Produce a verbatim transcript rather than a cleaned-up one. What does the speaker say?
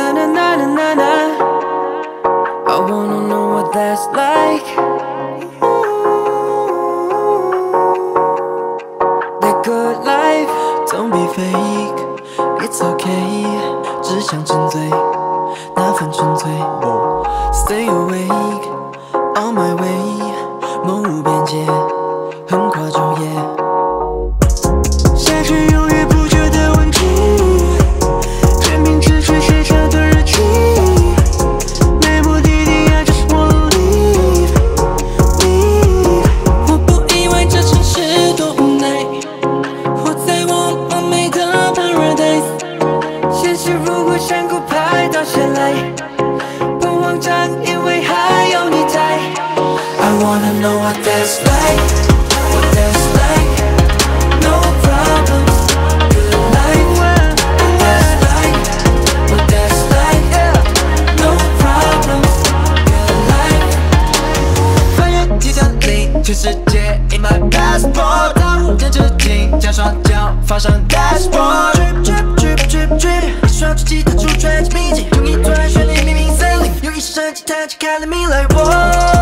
na na na na na na. I wanna know what that's like. The good life, don't be fake, it's okay， 只想沉醉，那份纯粹。Stay awake, on my way， 梦无边界，横跨昼夜。下去永远不觉得问题，全凭直觉写下的日记。没目的地呀，就是我努力。我不意外这城市多无奈，活在我完美的 paradise。 现实如果山谷拍到下来，不慌张，因为还有你在。 I wanna know what that's like, what that's like, no problems, good life. What that's like, what that's like, no problems, good life. 翻越几条领，全世界 in my passport， 大无人之境，将双脚放上 dashboard。Drip drip drip drip drip， 一双出奇的珠串着秘境，用一段旋律命名森林，用一声吉他击开了未来。我。